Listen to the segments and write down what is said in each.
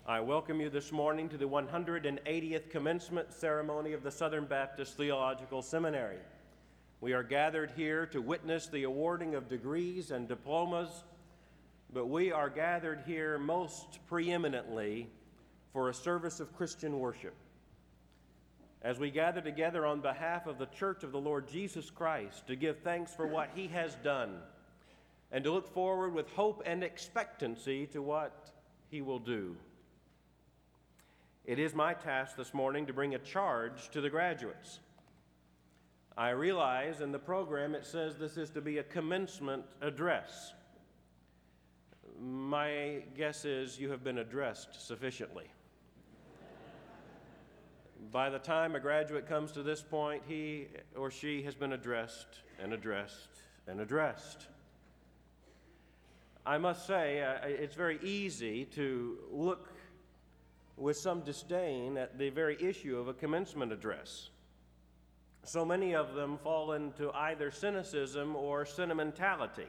I welcome you this morning to the 180th commencement ceremony of the Southern Baptist Theological Seminary. We are gathered here to witness the awarding of degrees and diplomas, but we are gathered here most preeminently for a service of Christian worship. As we gather together on behalf of the Church of the Lord Jesus Christ to give thanks for what He has done and to look forward with hope and expectancy to what He will do. It is my task this morning to bring a charge to the graduates. I realize in the program it says this is to be a commencement address. My guess is you have been addressed sufficiently. By the time a graduate comes to this point, he or she has been addressed and addressed and addressed. I must say, it's very easy to look with some disdain at the very issue of a commencement address. So many of them fall into either cynicism or sentimentality.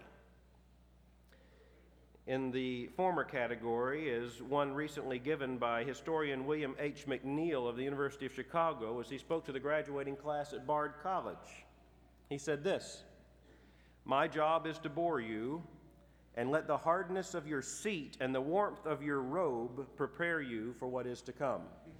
In the former category is one recently given by historian William H. McNeil of the University of Chicago as he spoke to the graduating class at Bard College. He said this: "My job is to bore you and let the hardness of your seat and the warmth of your robe prepare you for what is to come."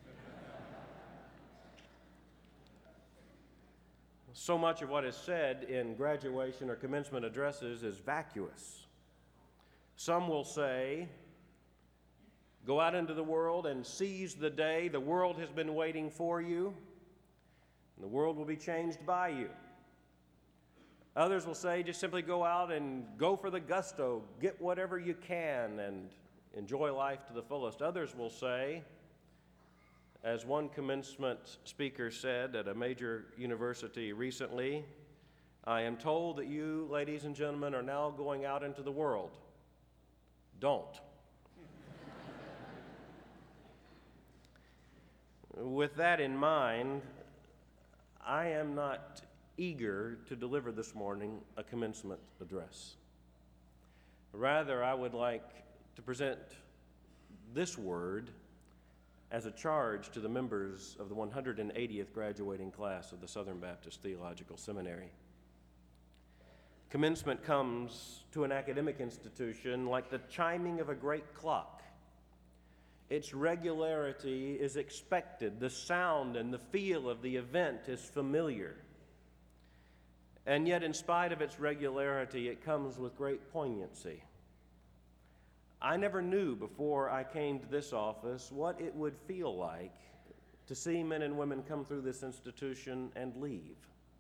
So much of what is said in graduation or commencement addresses is vacuous. Some will say, go out into the world and seize the day. The world has been waiting for you, and the world will be changed by you. Others will say, just simply go out and go for the gusto, get whatever you can, and enjoy life to the fullest. Others will say, as one commencement speaker said at a major university recently, "I am told that you, ladies and gentlemen, are now going out into the world. Don't." With that in mind, I am not eager to deliver this morning a commencement address. Rather, I would like to present this word as a charge to the members of the 180th graduating class of the Southern Baptist Theological Seminary. Commencement comes to an academic institution like the chiming of a great clock. Its regularity is expected. The sound and the feel of the event is familiar. And yet, in spite of its regularity, it comes with great poignancy. I never knew before I came to this office what it would feel like to see men and women come through this institution and leave.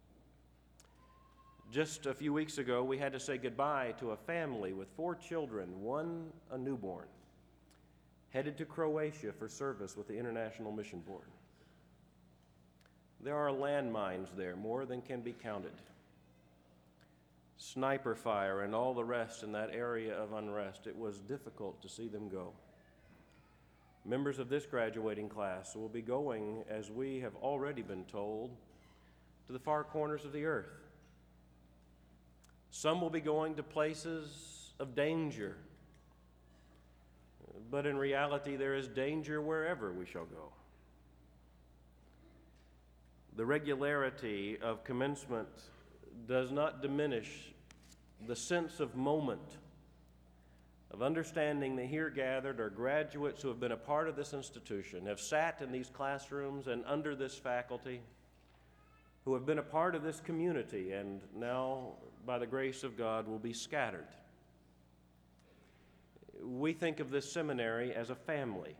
Just a few weeks ago, we had to say goodbye to a family with 4 children, one a newborn, headed to Croatia for service with the International Mission Board. There are landmines there, more than can be counted. Sniper fire and all the rest in that area of unrest. It was difficult to see them go. Members of this graduating class will be going, as we have already been told, to the far corners of the earth. Some will be going to places of danger, but in reality there is danger wherever we shall go. The regularity of commencement does not diminish the sense of moment, of understanding that here gathered are graduates who have been a part of this institution, have sat in these classrooms and under this faculty, who have been a part of this community and now, by the grace of God, will be scattered. We think of this seminary as a family.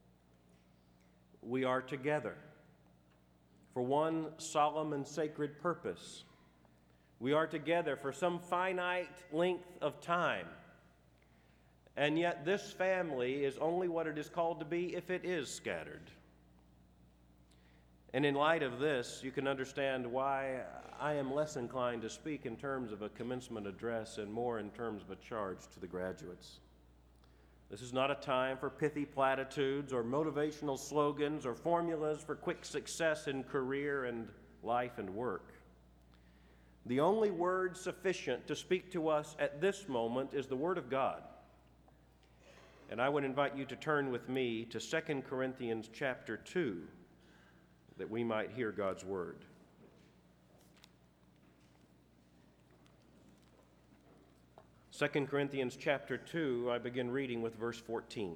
We are together for one solemn and sacred purpose. We are together for some finite length of time. And yet this family is only what it is called to be if it is scattered. And in light of this, you can understand why I am less inclined to speak in terms of a commencement address and more in terms of a charge to the graduates. This is not a time for pithy platitudes or motivational slogans or formulas for quick success in career and life and work. The only word sufficient to speak to us at this moment is the Word of God. And I would invite you to turn with me to 2 Corinthians chapter 2, that we might hear God's word. 2 Corinthians chapter 2, I begin reading with verse 14.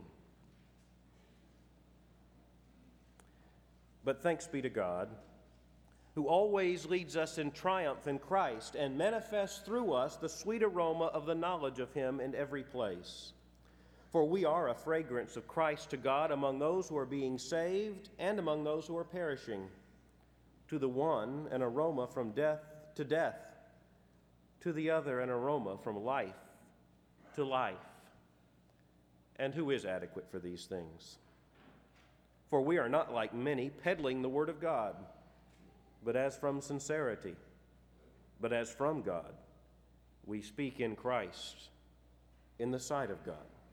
But thanks be to God, who always leads us in triumph in Christ and manifests through us the sweet aroma of the knowledge of him in every place. For we are a fragrance of Christ to God among those who are being saved and among those who are perishing. To the one, an aroma from death to death, to the other, an aroma from life to life. And who is adequate for these things? For we are not like many peddling the word of God, but as from sincerity, but as from God, we speak in Christ, in the sight of God.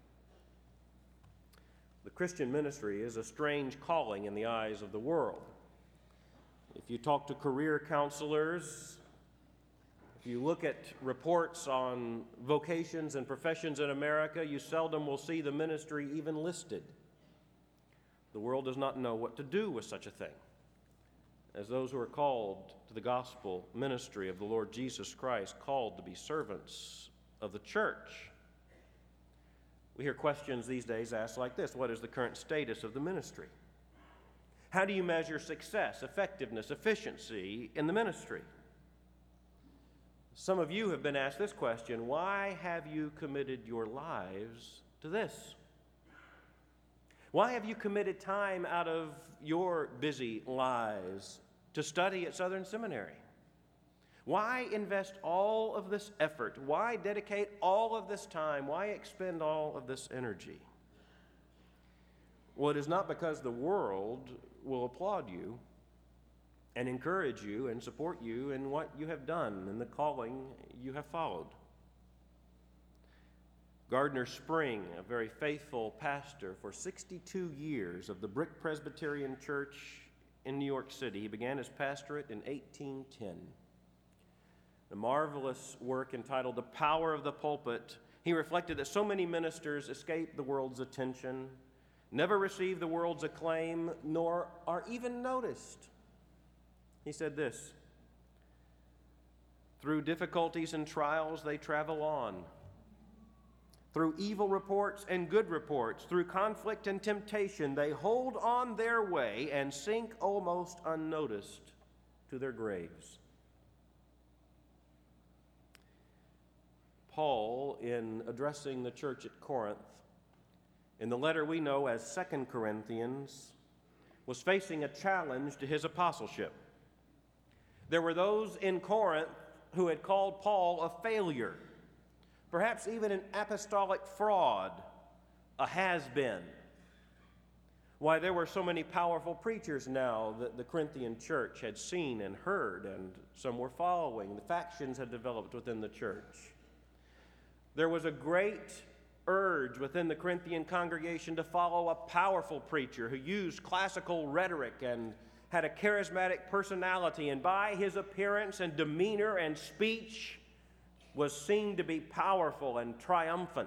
The Christian ministry is a strange calling in the eyes of the world. If you talk to career counselors, if you look at reports on vocations and professions in America, you seldom will see the ministry even listed. The world does not know what to do with such a thing, as those who are called to the gospel ministry of the Lord Jesus Christ, called to be servants of the church. We hear questions these days asked like this: what is the current status of the ministry? How do you measure success, effectiveness, efficiency in the ministry? Some of you have been asked this question: why have you committed your lives to this? Why have you committed time out of your busy lives to study at Southern Seminary? Why invest all of this effort? Why dedicate all of this time? Why expend all of this energy? Well, it is not because the world will applaud you and encourage you and support you in what you have done and the calling you have followed. Gardner Spring, a very faithful pastor for 62 years of the Brick Presbyterian Church in New York City, he began his pastorate in 1810. A marvelous work entitled The Power of the Pulpit, he reflected that so many ministers escape the world's attention, never receive the world's acclaim, nor are even noticed. He said this: through difficulties and trials they travel on. Through evil reports and good reports, through conflict and temptation, they hold on their way and sink almost unnoticed to their graves. Paul, in addressing the church at Corinth, in the letter we know as 2 Corinthians, was facing a challenge to his apostleship. There were those in Corinth who had called Paul a failure, perhaps even an apostolic fraud, a has-been. Why, there were so many powerful preachers now that the Corinthian church had seen and heard, and some were following. The factions had developed within the church. There was a great urge within the Corinthian congregation to follow a powerful preacher who used classical rhetoric and had a charismatic personality, and by his appearance and demeanor and speech was seen to be powerful and triumphant.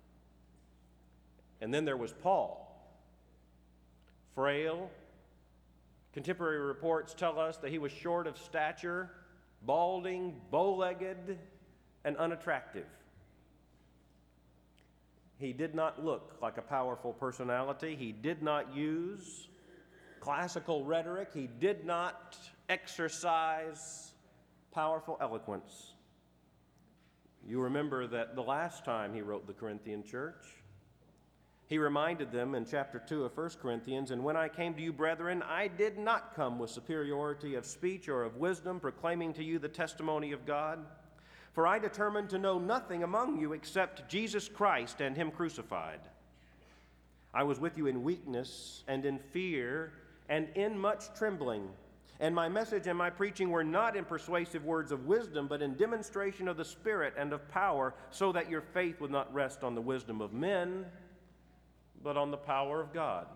And then there was Paul, frail. Contemporary reports tell us that he was short of stature, balding, bow-legged, and unattractive. He did not look like a powerful personality. He did not use classical rhetoric. He did not exercise powerful eloquence. You remember that the last time he wrote the Corinthian church, he reminded them in chapter 2 of 1 Corinthians, "And when I came to you, brethren, I did not come with superiority of speech or of wisdom, proclaiming to you the testimony of God. For I determined to know nothing among you except Jesus Christ and him crucified. I was with you in weakness and in fear and in much trembling. And my message and my preaching were not in persuasive words of wisdom, but in demonstration of the Spirit and of power, so that your faith would not rest on the wisdom of men, but on the power of God."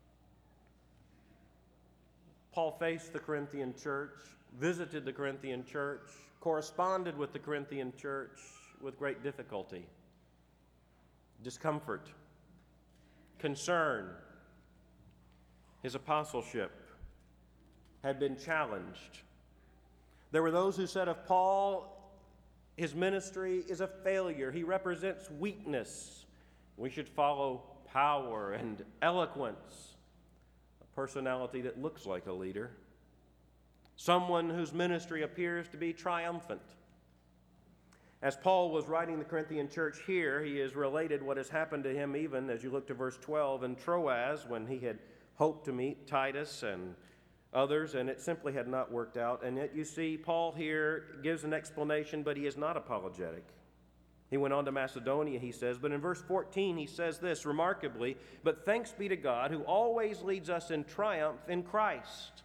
Paul faced the Corinthian church, visited the Corinthian church, corresponded with the Corinthian church with great difficulty, discomfort, concern. His apostleship had been challenged. There were those who said of Paul, his ministry is a failure. He represents weakness. We should follow power and eloquence, a personality that looks like a leader, someone whose ministry appears to be triumphant. As Paul was writing the Corinthian church here, he has related what has happened to him even as you look to verse 12 in Troas when he had hoped to meet Titus and others, and it simply had not worked out. And yet you see Paul here gives an explanation, but he is not apologetic. He went on to Macedonia, he says, but in verse 14 he says this remarkably, "But thanks be to God who always leads us in triumph in Christ."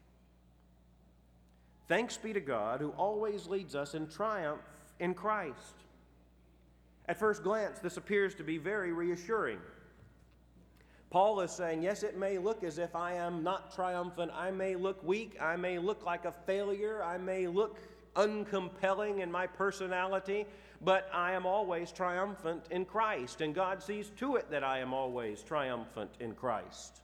Thanks be to God who always leads us in triumph in Christ. At first glance, this appears to be very reassuring. Paul is saying, yes, it may look as if I am not triumphant. I may look weak. I may look like a failure. I may look uncompelling in my personality, but I am always triumphant in Christ, and God sees to it that I am always triumphant in Christ.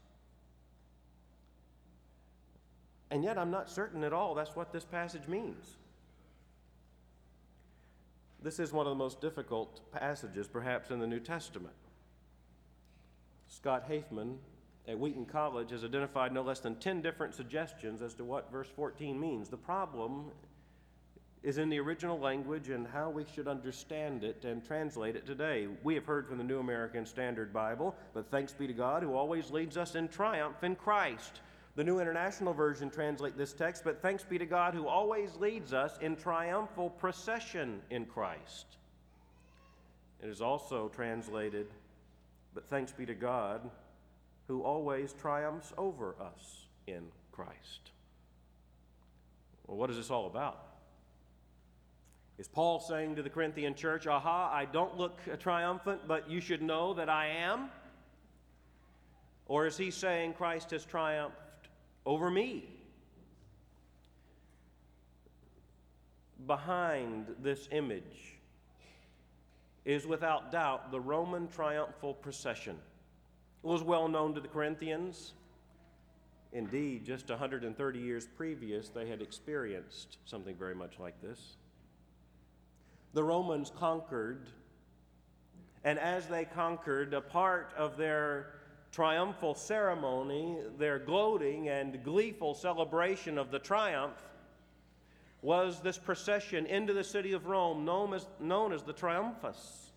And yet I'm not certain at all that's what this passage means. This is one of the most difficult passages, perhaps, in the New Testament. Scott Hafeman at Wheaton College has identified no less than 10 different suggestions as to what verse 14 means. The problem is in the original language and how we should understand it and translate it today. We have heard from the New American Standard Bible, but thanks be to God who always leads us in triumph in Christ. The New International Version translates this text, but thanks be to God who always leads us in triumphal procession in Christ. It is also translated, but thanks be to God who always triumphs over us in Christ. Well, what is this all about? Is Paul saying to the Corinthian church, aha, I don't look triumphant, but you should know that I am? Or is he saying Christ has triumphed over me? Behind this image is without doubt the Roman triumphal procession. It was well known to the Corinthians. Indeed, just 130 years previous, they had experienced something very much like this. The Romans conquered, and as they conquered, a part of their triumphal ceremony, their gloating and gleeful celebration of the triumph, was this procession into the city of Rome known as the Triumphus.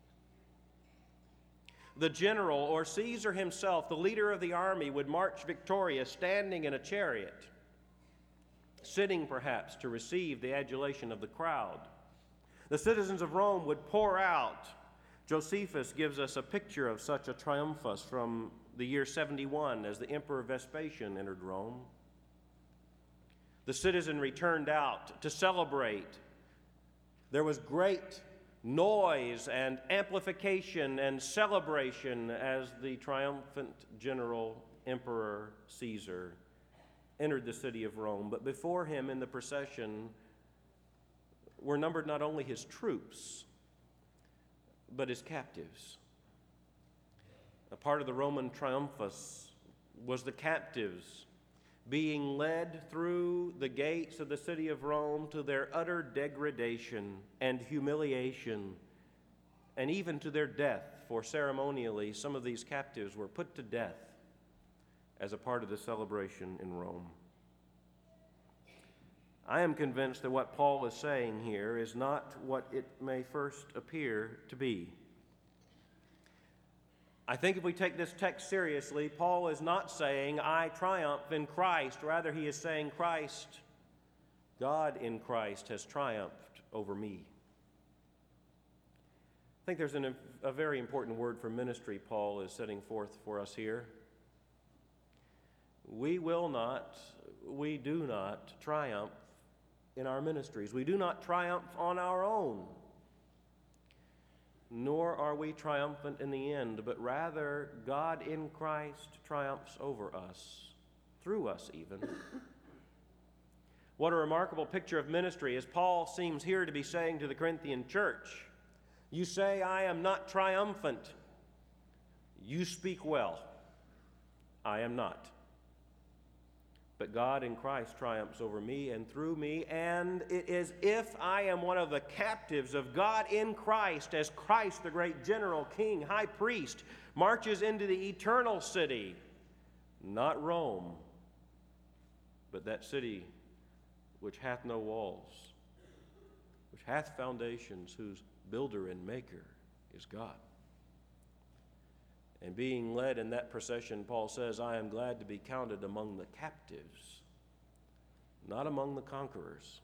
The general, or Caesar himself, the leader of the army, would march victorious, standing in a chariot, sitting perhaps to receive the adulation of the crowd. The citizens of Rome would pour out. Josephus gives us a picture of such a triumphus from the year 71 as the Emperor Vespasian entered Rome. The citizenry turned out to celebrate. There was great noise and amplification and celebration as the triumphant general Emperor Caesar entered the city of Rome. But before him in the procession were numbered not only his troops, but his captives. A part of the Roman triumphus was the captives being led through the gates of the city of Rome to their utter degradation and humiliation, and even to their death, for ceremonially some of these captives were put to death as a part of the celebration in Rome. I am convinced that what Paul is saying here is not what it may first appear to be. I think if we take this text seriously, Paul is not saying, I triumph in Christ. Rather, he is saying Christ, God in Christ, has triumphed over me. I think there's a very important word for ministry Paul is setting forth for us here. We do not triumph in our ministries. We do not triumph on our own. Nor are we triumphant in the end, but rather God in Christ triumphs over us, through us even. What a remarkable picture of ministry, as Paul seems here to be saying to the Corinthian church. You say, I am not triumphant. You speak well. I am not. But God in Christ triumphs over me and through me, and it is if I am one of the captives of God in Christ, as Christ, the great general, king, high priest, marches into the eternal city, not Rome, but that city which hath no walls, which hath foundations, whose builder and maker is God. And being led in that procession, Paul says, I am glad to be counted among the captives, not among the conquerors.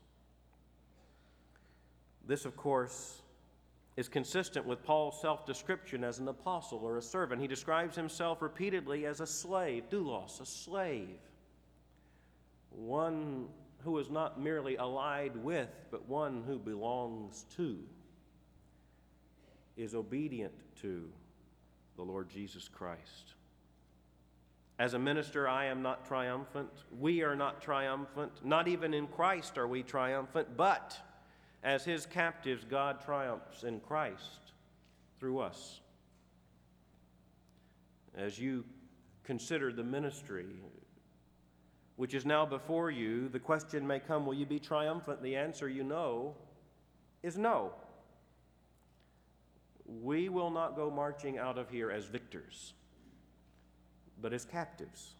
This, of course, is consistent with Paul's self-description as an apostle or a servant. He describes himself repeatedly as a slave, doulos, a slave, one who is not merely allied with, but one who belongs to, is obedient to the Lord Jesus Christ. As a minister, I am not triumphant. We are not triumphant. Not even in Christ are we triumphant, but as his captives, God triumphs in Christ through us. As you consider the ministry which is now before you, the question may come, will you be triumphant? The answer, you know, is no. We will not go marching out of here as victors, but as captives.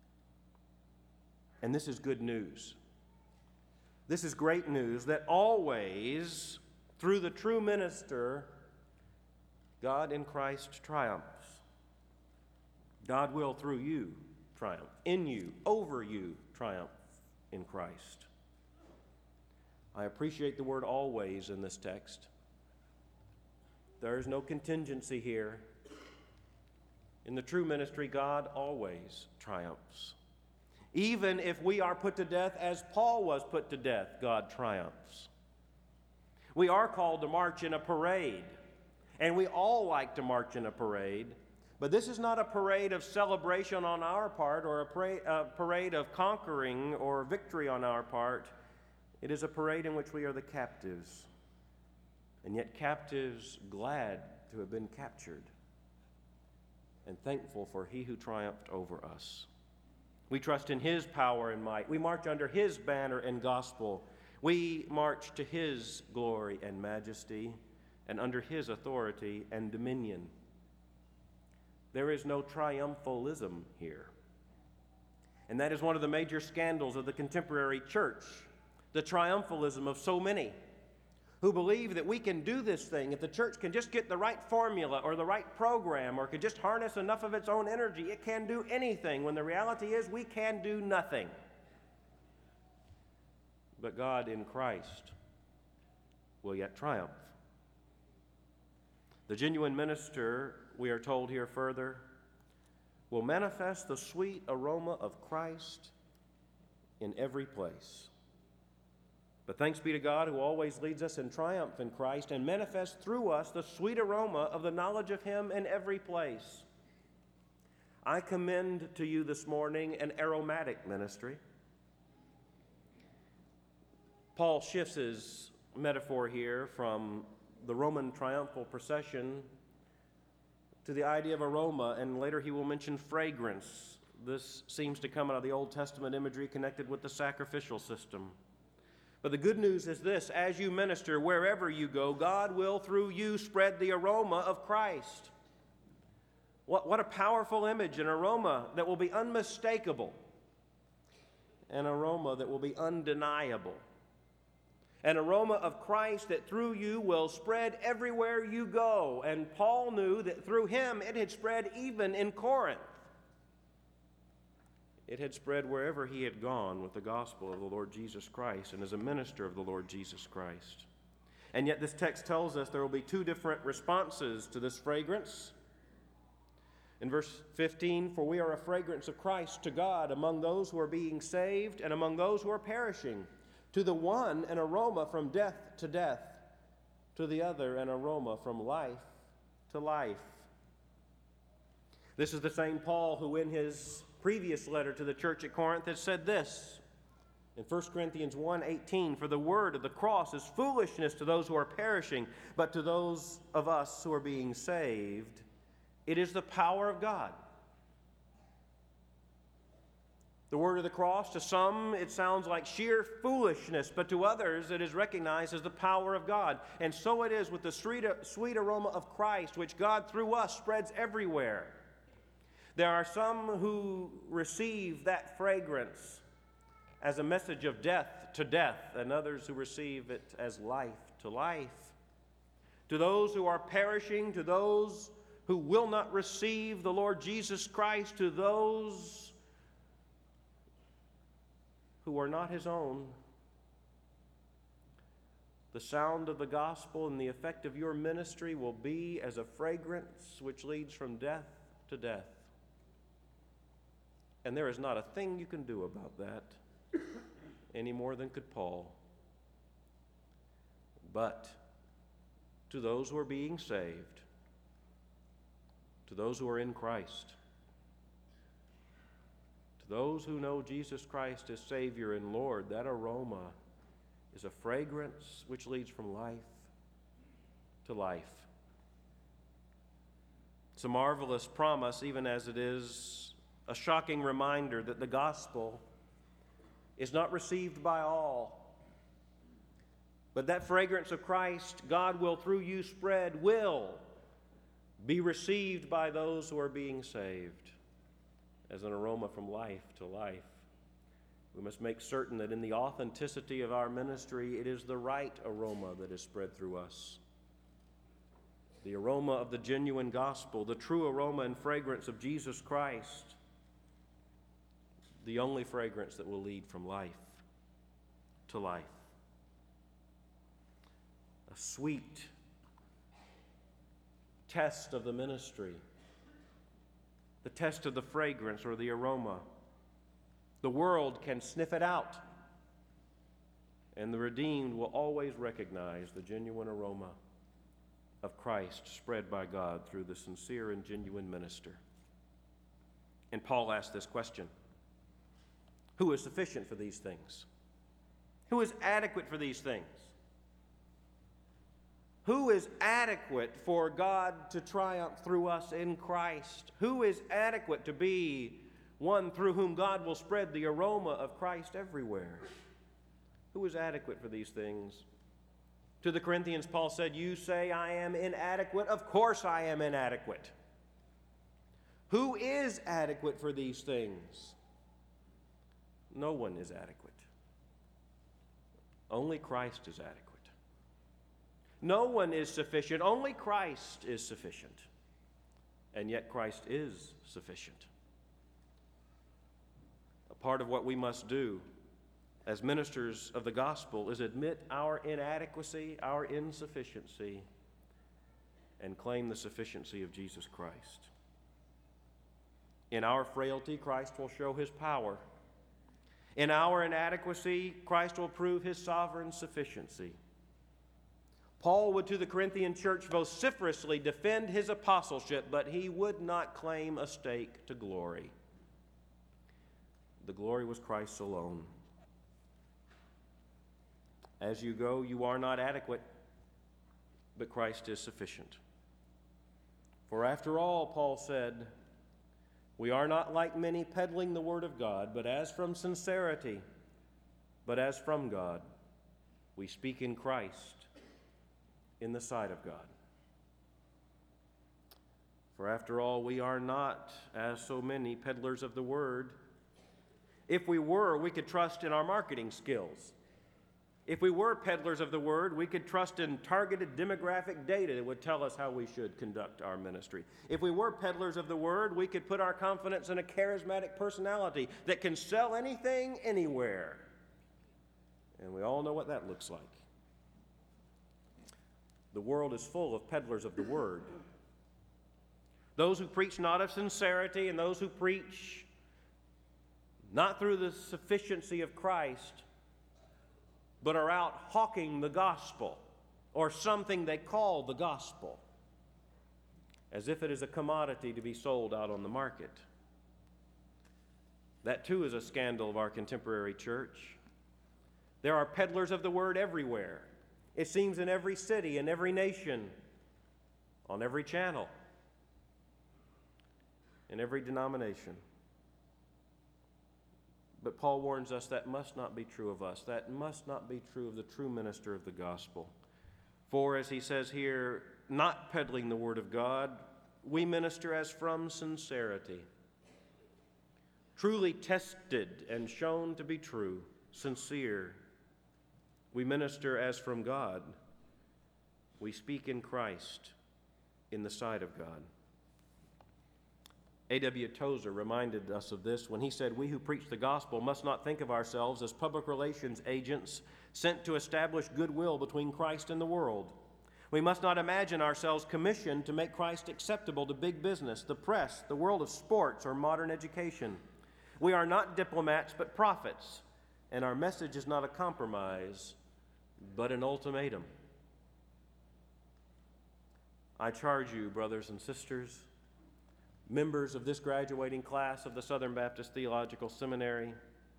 And this is good news. This is great news that always, through the true minister, God in Christ triumphs. God will, through you, triumph. In you, over you, triumph in Christ. I appreciate the word always in this text. There is no contingency here. In the true ministry, God always triumphs. Even if we are put to death as Paul was put to death, God triumphs. We are called to march in a parade, and we all like to march in a parade, but this is not a parade of celebration on our part or a parade of conquering or victory on our part. It is a parade in which we are the captives, and yet captives glad to have been captured and thankful for he who triumphed over us. We trust in his power and might. We march under his banner and gospel. We march to his glory and majesty and under his authority and dominion. There is no triumphalism here. And that is one of the major scandals of the contemporary church, the triumphalism of so many who believe that we can do this thing. If the church can just get the right formula or the right program or could just harness enough of its own energy, it can do anything, when the reality is we can do nothing. But God in Christ will yet triumph. The genuine minister, we are told here further, will manifest the sweet aroma of Christ in every place. But thanks be to God who always leads us in triumph in Christ and manifests through us the sweet aroma of the knowledge of him in every place. I commend to you this morning an aromatic ministry. Paul shifts his metaphor here from the Roman triumphal procession to the idea of aroma, and later he will mention fragrance. This seems to come out of the Old Testament imagery connected with the sacrificial system. But the good news is this: as you minister, wherever you go, God will, through you, spread the aroma of Christ. What a powerful image, an aroma that will be unmistakable, an aroma that will be undeniable, an aroma of Christ that through you will spread everywhere you go. And Paul knew that through him it had spread even in Corinth. It had spread wherever he had gone with the gospel of the Lord Jesus Christ and as a minister of the Lord Jesus Christ. And yet this text tells us there will be two different responses to this fragrance. In verse 15, for we are a fragrance of Christ to God among those who are being saved and among those who are perishing. To the one, an aroma from death to death. To the other, an aroma from life to life. This is the same Paul who in his previous letter to the church at Corinth has said this in 1 Corinthians 1:18, for the word of the cross is foolishness to those who are perishing, but to those of us who are being saved, It is the power of God. The word of the cross, to some, it sounds like sheer foolishness, but to others, it is recognized as the power of God. And so it is with the sweet aroma of Christ, which God through us spreads everywhere. There are some who receive that fragrance as a message of death to death, and others who receive it as life to life. To those who are perishing, to those who will not receive the Lord Jesus Christ, to those who are not his own, the sound of the gospel and the effect of your ministry will be as a fragrance which leads from death to death. And there is not a thing you can do about that any more than could Paul. But to those who are being saved, to those who are in Christ, to those who know Jesus Christ as Savior and Lord, that aroma is a fragrance which leads from life to life. It's a marvelous promise, even as it is a shocking reminder that the gospel is not received by all. But that fragrance of Christ, God will through you spread, will be received by those who are being saved as an aroma from life to life. We must make certain that in the authenticity of our ministry, it is the right aroma that is spread through us. The aroma of the genuine gospel, the true aroma and fragrance of Jesus Christ, the only fragrance that will lead from life to life. A sweet test of the ministry, the test of the fragrance or the aroma. The world can sniff it out, and the redeemed will always recognize the genuine aroma of Christ spread by God through the sincere and genuine minister. And Paul asked this question: who is sufficient for these things? Who is adequate for these things? Who is adequate for God to triumph through us in Christ? Who is adequate to be one through whom God will spread the aroma of Christ everywhere? Who is adequate for these things? To the Corinthians, Paul said, "You say I am inadequate. Of course I am inadequate." Who is adequate for these things? No one is adequate. Only Christ is adequate. No one is sufficient. Only Christ is sufficient. And yet Christ is sufficient. A part of what we must do as ministers of the gospel is admit our inadequacy, our insufficiency, and claim the sufficiency of Jesus Christ. In our frailty, Christ will show his power. In our inadequacy, Christ will prove his sovereign sufficiency. Paul would to the Corinthian church vociferously defend his apostleship, but he would not claim a stake to glory. The glory was Christ's alone. As you go, you are not adequate, but Christ is sufficient. For after all, Paul said, we are not like many peddling the word of God, but as from sincerity, but as from God, we speak in Christ, in the sight of God. For after all, we are not, as so many, peddlers of the word. If we were, we could trust in our marketing skills. If we were peddlers of the word, we could trust in targeted demographic data that would tell us how we should conduct our ministry. If we were peddlers of the word, we could put our confidence in a charismatic personality that can sell anything, anywhere. And we all know what that looks like. The world is full of peddlers of the word. Those who preach not of sincerity and those who preach not through the sufficiency of Christ, but are out hawking the gospel, or something they call the gospel, as if it is a commodity to be sold out on the market. That too is a scandal of our contemporary church. There are peddlers of the word everywhere. It seems in every city, in every nation, on every channel. in every denomination. But Paul warns us that must not be true of us. That must not be true of the true minister of the gospel. For, as he says here, not peddling the word of God, we minister as from sincerity, truly tested and shown to be true, sincere. We minister as from God. We speak in Christ, in the sight of God. A.W. Tozer reminded us of this when he said, "We who preach the gospel must not think of ourselves as public relations agents sent to establish goodwill between Christ and the world. We must not imagine ourselves commissioned to make Christ acceptable to big business, the press, the world of sports, or modern education. We are not diplomats but prophets, and our message is not a compromise but an ultimatum." I charge you, brothers and sisters, members of this graduating class of the Southern Baptist Theological Seminary,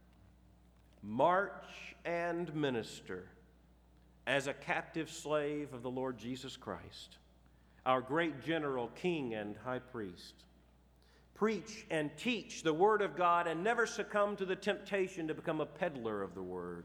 march and minister as a captive slave of the Lord Jesus Christ, our great general, king, and high priest. Preach and teach the Word of God and never succumb to the temptation to become a peddler of the Word.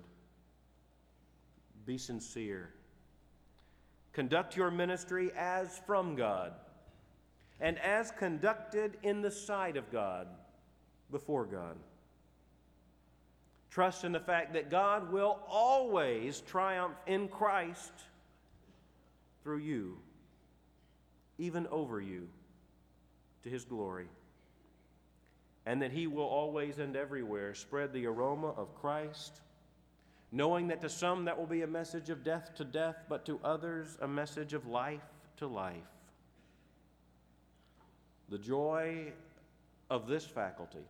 Be sincere. Conduct your ministry as from God, and as conducted in the sight of God, before God. Trust in the fact that God will always triumph in Christ through you, even over you, to His glory, and that He will always and everywhere spread the aroma of Christ, knowing that to some that will be a message of death to death, but to others a message of life to life. The joy of this faculty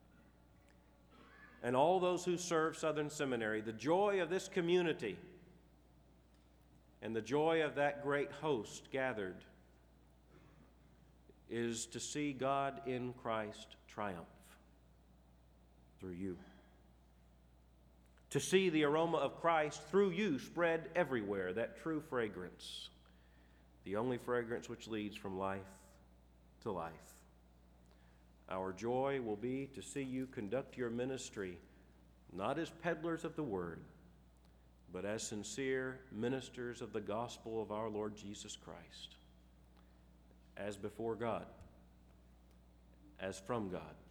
and all those who serve Southern Seminary, the joy of this community, and the joy of that great host gathered is to see God in Christ triumph through you. To see the aroma of Christ through you spread everywhere, that true fragrance, the only fragrance which leads from life to life. Our joy will be to see you conduct your ministry not as peddlers of the word, but as sincere ministers of the gospel of our Lord Jesus Christ, as before God, as from God.